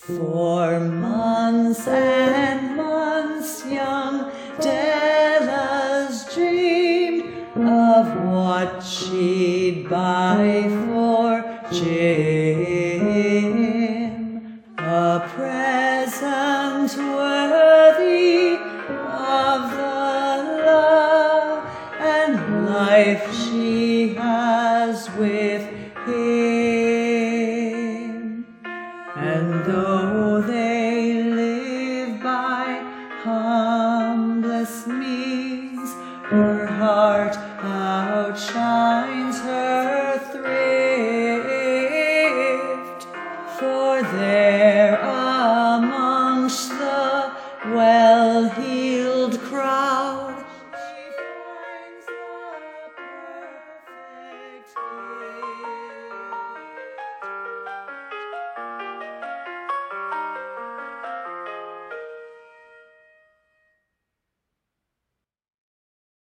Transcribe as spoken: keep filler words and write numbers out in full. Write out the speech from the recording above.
For months and months young Della's dreamed of what she'd buy for Jim, a present worthy of the love and life she has with him. And though they live by humblest means, her heart outshines her thrift, for there